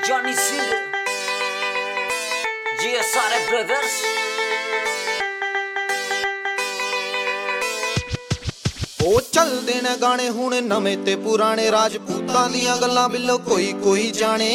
Johnny Singer, GSR Brothers। ਉਹ ਚੱਲਦੇ ਨੇ ਗਾਣੇ ਹੁਣ ਨਵੇਂ ਤੇ ਪੁਰਾਣੇ, ਰਾਜਪੂਤਾਂ ਦੀਆਂ ਗੱਲਾਂ ਬਿੱਲੋ ਕੋਈ ਜਾਣੇ।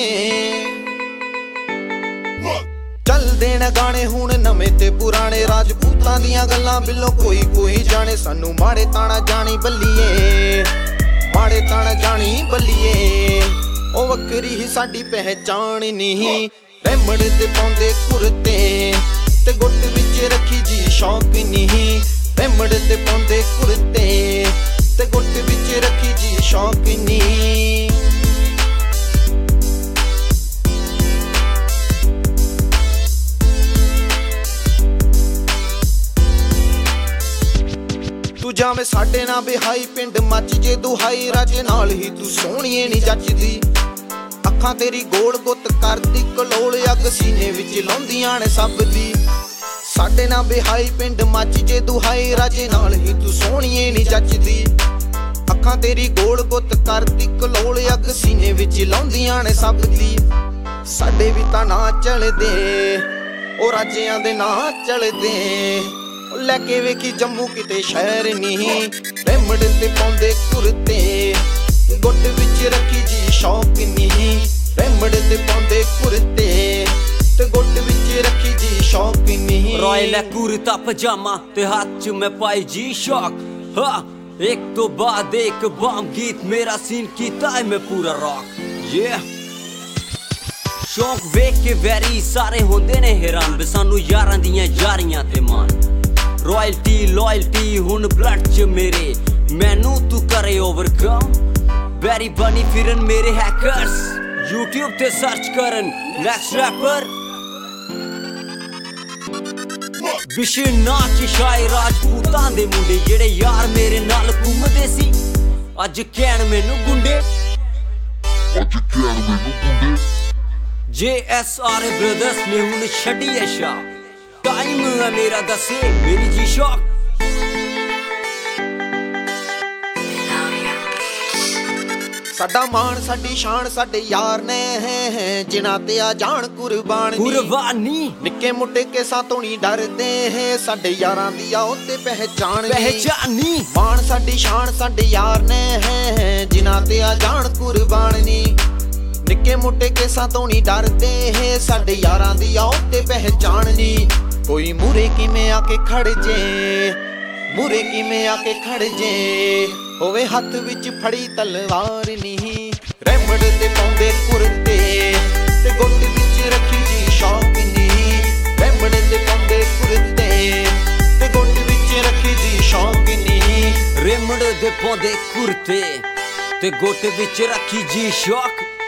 ਚੱਲਦੇ ਨੇ ਗਾਣੇ ਹੁਣ ਨਵੇਂ ਤੇ ਪੁਰਾਣੇ, ਰਾਜਪੂਤਾਂ ਦੀਆਂ ਗੱਲਾਂ ਬਿੱਲੋ ਕੋਈ ਜਾਣੇ। ਸਾਨੂੰ ਮਾੜੇ ਤਾਣਾ ਜਾਣੀ ਬੱਲੀਏ, ਮਾੜੇ ਤਾਣਾ ਜਾਣੀ ਬੱਲੀਏ। ਉਹ ਵੱਖਰੀ ਹੀ ਸਾਡੀ ਪਹਿਚਾਣ ਨਹੀਂ, ਰੈਮੜ ਤੇ ਪਾਉਂਦੇ ਕੁਰਤੇ ਤੇ ਗੁੱਟ ਵਿੱਚ ਰੱਖੀ ਜੀ ਸ਼ੌਕ ਨਹੀਂ। ਰੈਮੜ ਤੇ ਪਾਉਂਦੇ ਕੁਰਤੇ ਤੇ ਗੁੱਟ ਵਿੱਚ ਰੱਖੀ ਜੀ ਸ਼ੌਕ ਨਹੀਂ। ਤੂੰ ਜਾਵੇਂ ਸਾਡੇ ਨਾਲ ਬਿਹਾਈ, ਪਿੰਡ ਮੱਚ ਜੇ ਦੁਹਾਈ। ਰਾਜੇ ਨਾਲ ਹੀ ਤੂੰ ਸੋਹਣੀਏ ਨੀ ਜੱਜਦੀ, ਅੱਖਾਂ ਤੇਰੀ ਗੋਲ ਗੁੱਤ ਕਰਦੀ ਕਲੋਲ। ਅੱਗ ਸੀਨੇ ਵਿੱਚ ਲਾਉਂਦੀਆਂ ਨੇ ਸਭ ਦੀ। ਸਾਡੇ ਨਾਲ ਬਿਹਾਈ, ਪਿੰਡ ਮੱਚ ਜੇ ਦੁਹਾਈ। ਰਾਜੇ ਨਾਲ ਹੀ ਤੂੰ ਸੋਹਣੀਏ ਨੀ ਜੱਜਦੀ, ਅੱਖਾਂ ਤੇਰੀ ਗੋਲ ਗੁੱਤ ਕਰਦੀ ਕਲੋਲ। ਅੱਗ ਸੀਨੇ ਵਿੱਚ ਲਾਉਂਦੀਆਂ ਨੇ ਸਭ ਦੀ। ਸਾਡੇ ਵੀ ਤਾਂ ਨਾ ਚੱਲਦੇ, ਉਹ ਰਾਜਿਆਂ ਦੇ ਨਾਂ ਚੱਲਦੇ। ਲੈ ਕੇ ਵੇਖੀ ਜੰਮੂ ਕਿਤੇ ਸ਼ਹਿਰ ਨਹੀਂ, ਰੈਮੜ ਤੇ ਪਾਉਂਦੇ ਕੁਰਤੇ ਗੁੱਟ ਵਿੱਚ ਰੱਖੀ ਜੀ ਸ਼ੌਕ ਨਹੀਂ। ਰੈਮੜ ਤੇ ਪਾਉਂਦੇ ਕੁਰਤੇ ਤੇ ਗੁੱਟ ਵਿੱਚ ਰੱਖੀ ਜੀ ਸ਼ੌਕ ਨਹੀਂ। रॉयल है कुर्ता पजामा ते हाथ च मैं पाई जी शॉक। हाँ एक तो बाद एक बम गीत, मेरा सीन कीता है मैं पूरा रॉक। ये शौक वेख के वैरी सारे होंदे ने हैरान, वे सानू यारां दियां यारियां ते मान। रॉयल्टी लॉयल्टी हुण ब्लड च मेरे, मैनू तू करे ओवरकम। वैरी बनी फिरन मेरे हैकर्स, यूट्यूब ते सर्च करन नेक्स्ट रैपर। विशे नाच शाए राजपूतां दे मुंडे, जेड़े यार मेरे नाल घूमदे सी अज कहण मैनू गुंडे। JSR ब्रदर्स ने हुण छड्डी है शाह, टाइम है मेरा दसे मेरी जी शौक। ਸਾਡਾ ਮਾਣ ਸਾਡੀ ਸ਼ਾਨ ਸਾਡੇ ਯਾਰ ਨੇ, ਜਿਨ੍ਹਾਂ ਤੇ ਆ ਜਾਣ ਕੁਰਬਾਨੀ। ਨਿੱਕੇ ਮੁੱਟੇ ਕੇਸਾਂ ਤੋਂ ਨਹੀਂ ਡਰਦੇ, ਸਾਡੇ ਯਾਰਾਂ ਦੀ ਆਓ ਤੇ ਪਹਿਚਾਨੀ। ਮਾਣ ਸਾਡੀ ਸ਼ਾਨ ਸਾਡੇ ਯਾਰ ਨੇ, ਜਿਨ੍ਹਾਂ ਤੇ ਆ ਜਾਣ ਕੁਰਬਾਨੀ। ਨਿੱਕੇ ਮੁੱਟੇ ਕੇਸਾਂ ਤੋਂ ਨਹੀਂ ਡਰਦੇ, ਸਾਡੇ ਯਾਰਾਂ ਦੀ ਆਓ ਤੇ ਪਹਿਚਾਨੀ। ਕੋਈ ਮੂਰੇ ਕਿਵੇਂ ਆ ਕੇ ਖੜ ਜੇ, ਮੂਰੇ ਕਿਵੇਂ ਆ ਕੇ ਖੜ ਜੇ। ਹੋਵੇ ਹੱਥ ਵਿੱਚ ਫੜੀ ਤਲਵਾਰ ਨਹੀਂ, ਰੈਮੜ ਤੇ ਪਾਉਂਦੇ ਕੁਰਤੇ ਤੇ ਗੁੱਟ ਵਿੱਚ ਰੱਖੀ ਜੀ ਸ਼ੌਕ ਨਹੀਂ। ਰੈਮੜ ਤੇ ਪਾਉਂਦੇ ਕੁਰਤੇ ਤੇ ਗੁੱਟ ਵਿੱਚ ਰੱਖੀ ਜੀ ਸ਼ੌਕ ਨਹੀਂ। ਰੈਮੜ ਦੇ ਪਾਉਂਦੇ ਕੁਰਤੇ ਤੇ ਗੁੱਟ ਵਿੱਚ ਰੱਖੀ ਜੀ ਸ਼ੌਕ।